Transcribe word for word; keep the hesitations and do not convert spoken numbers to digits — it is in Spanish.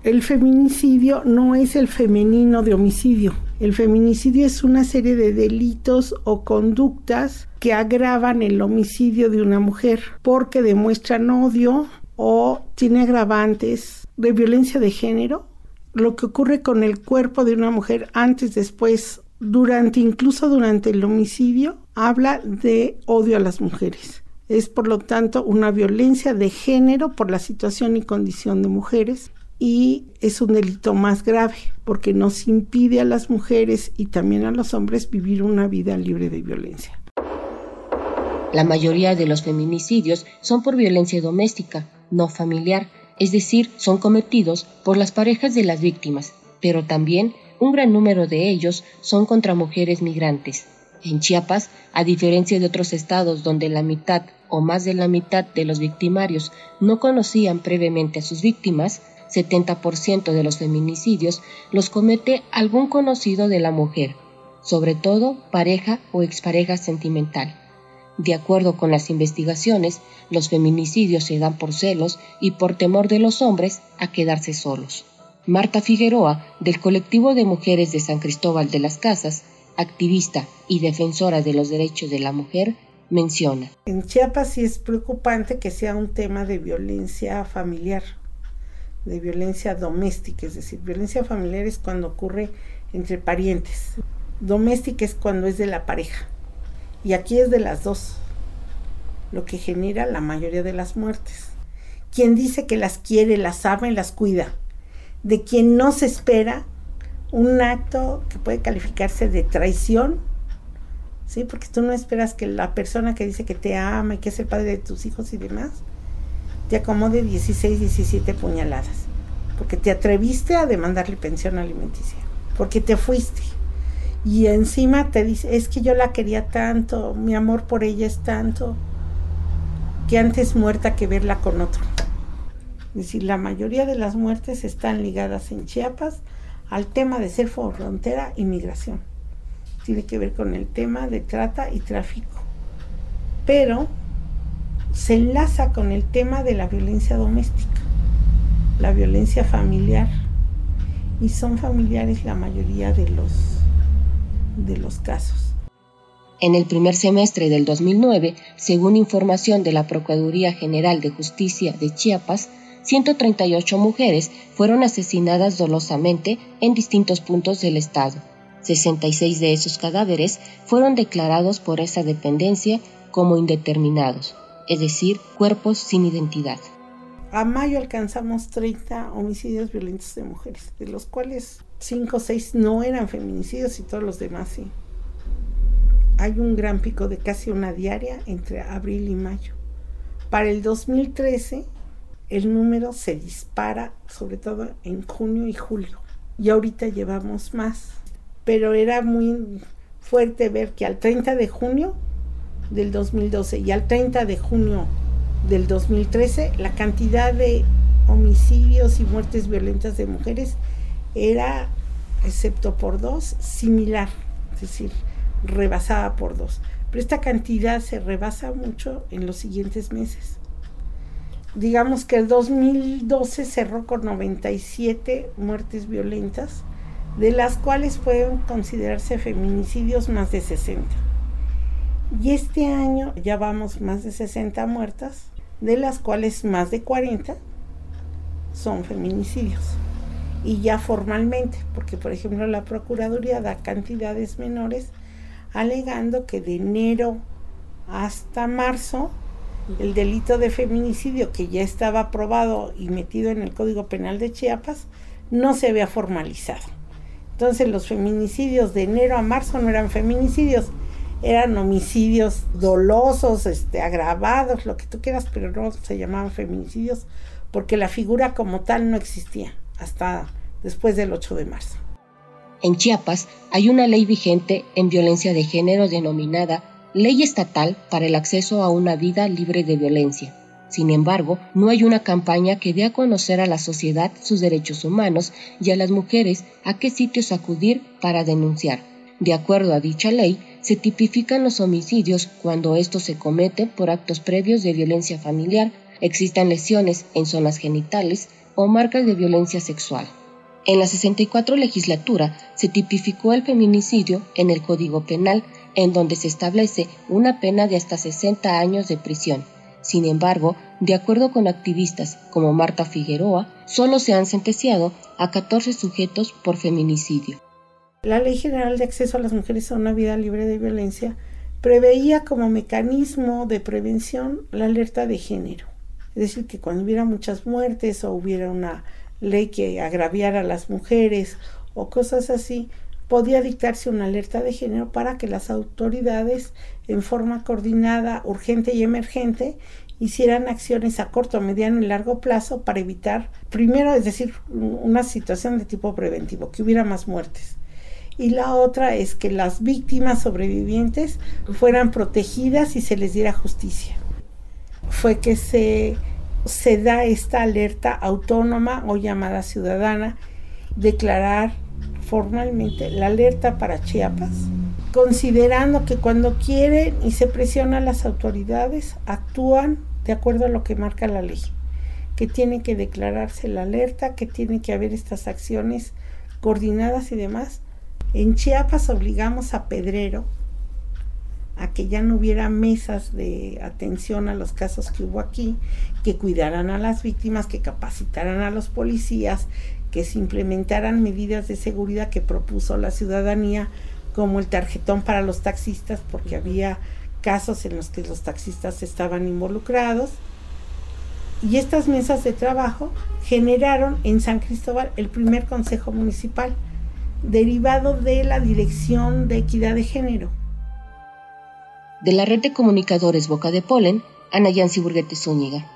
El feminicidio no es el femenino de homicidio. El feminicidio es una serie de delitos o conductas que agravan el homicidio de una mujer porque demuestran odio o tiene agravantes de violencia de género. Lo que ocurre con el cuerpo de una mujer antes, después, durante, incluso durante el homicidio, habla de odio a las mujeres. Es, por lo tanto, una violencia de género por la situación y condición de mujeres. Y es un delito más grave porque nos impide a las mujeres y también a los hombres vivir una vida libre de violencia. La mayoría de los feminicidios son por violencia doméstica, no familiar, es decir, son cometidos por las parejas de las víctimas, pero también un gran número de ellos son contra mujeres migrantes. En Chiapas, a diferencia de otros estados donde la mitad o más de la mitad de los victimarios no conocían previamente a sus víctimas, setenta por ciento de los feminicidios los comete algún conocido de la mujer, sobre todo pareja o expareja sentimental. De acuerdo con las investigaciones, los feminicidios se dan por celos y por temor de los hombres a quedarse solos. Marta Figueroa, del colectivo de mujeres de San Cristóbal de las Casas, activista y defensora de los derechos de la mujer, menciona: En Chiapas sí es preocupante que sea un tema de violencia familiar, de violencia doméstica, es decir, violencia familiar es cuando ocurre entre parientes, doméstica es cuando es de la pareja, y aquí es de las dos, lo que genera la mayoría de las muertes. Quien dice que las quiere, las ama y las cuida, de quien no se espera un acto que puede calificarse de traición, ¿sí? Porque tú no esperas que la persona que dice que te ama y que es el padre de tus hijos y demás, te acomode dieciséis, diecisiete puñaladas, porque te atreviste a demandarle pensión alimenticia, porque te fuiste, y encima te dice, es que yo la quería tanto, mi amor por ella es tanto, que antes muerta que verla con otro. Es decir, la mayoría de las muertes están ligadas en Chiapas al tema de ser frontera y migración. Tiene que ver con el tema de trata y tráfico, pero se enlaza con el tema de la violencia doméstica, la violencia familiar, y son familiares la mayoría de los, de los casos. En el primer semestre del dos mil nueve, según información de la Procuraduría General de Justicia de Chiapas, ciento treinta y ocho mujeres fueron asesinadas dolosamente en distintos puntos del estado. sesenta y seis de esos cadáveres fueron declarados por esa dependencia como indeterminados, es decir, cuerpos sin identidad. A mayo alcanzamos treinta homicidios violentos de mujeres, de los cuales cinco o seis no eran feminicidios y todos los demás sí. Hay un gran pico de casi una diaria entre abril y mayo. Para el dos mil trece, el número se dispara, sobre todo en junio y julio, y ahorita llevamos más. Pero era muy fuerte ver que al treinta de junio del dos mil doce y al treinta de junio del dos mil trece, la cantidad de homicidios y muertes violentas de mujeres era, excepto por dos, similar, es decir, rebasada por dos. Pero esta cantidad se rebasa mucho en los siguientes meses. Digamos que el dos mil doce cerró con noventa y siete muertes violentas, de las cuales pueden considerarse feminicidios más de sesenta. Y este año ya vamos más de sesenta muertas, de las cuales más de cuarenta son feminicidios. Y ya formalmente, porque por ejemplo la Procuraduría da cantidades menores, alegando que de enero hasta marzo el delito de feminicidio, que ya estaba aprobado y metido en el Código Penal de Chiapas, no se había formalizado. Entonces los feminicidios de enero a marzo no eran feminicidios, eran homicidios dolosos, este, agravados, lo que tú quieras, pero no se llamaban feminicidios porque la figura como tal no existía hasta después del ocho de marzo. En Chiapas hay una ley vigente en violencia de género denominada Ley Estatal para el Acceso a una Vida Libre de Violencia. Sin embargo, no hay una campaña que dé a conocer a la sociedad sus derechos humanos y a las mujeres a qué sitios acudir para denunciar. De acuerdo a dicha ley, se tipifican los homicidios cuando estos se cometen por actos previos de violencia familiar, existan lesiones en zonas genitales, o marcas de violencia sexual. En la sesenta y cuatro legislatura se tipificó el feminicidio en el Código Penal, en donde se establece una pena de hasta sesenta años de prisión. Sin embargo, de acuerdo con activistas como Marta Figueroa, solo se han sentenciado a catorce sujetos por feminicidio. La Ley General de Acceso a las Mujeres a una Vida Libre de Violencia preveía como mecanismo de prevención la alerta de género. Es decir, que cuando hubiera muchas muertes o hubiera una ley que agraviara a las mujeres o cosas así, podía dictarse una alerta de género para que las autoridades, en forma coordinada, urgente y emergente, hicieran acciones a corto, mediano y largo plazo para evitar, primero, es decir, una situación de tipo preventivo, que hubiera más muertes. Y la otra es que las víctimas sobrevivientes fueran protegidas y se les diera justicia. Fue que se, se da esta alerta autónoma o llamada ciudadana, declarar formalmente la alerta para Chiapas, considerando que cuando quieren y se presiona a las autoridades, actúan de acuerdo a lo que marca la ley, que tiene que declararse la alerta, que tiene que haber estas acciones coordinadas y demás. En Chiapas obligamos a Pedrero a que ya no hubiera mesas de atención a los casos que hubo aquí, que cuidaran a las víctimas, que capacitaran a los policías, que se implementaran medidas de seguridad que propuso la ciudadanía, como el tarjetón para los taxistas, porque había casos en los que los taxistas estaban involucrados. Y estas mesas de trabajo generaron en San Cristóbal el primer consejo municipal, derivado de la Dirección de Equidad de Género. De la Red de Comunicadores Boca de Polen, Ana Yancy Burguete Zúñiga.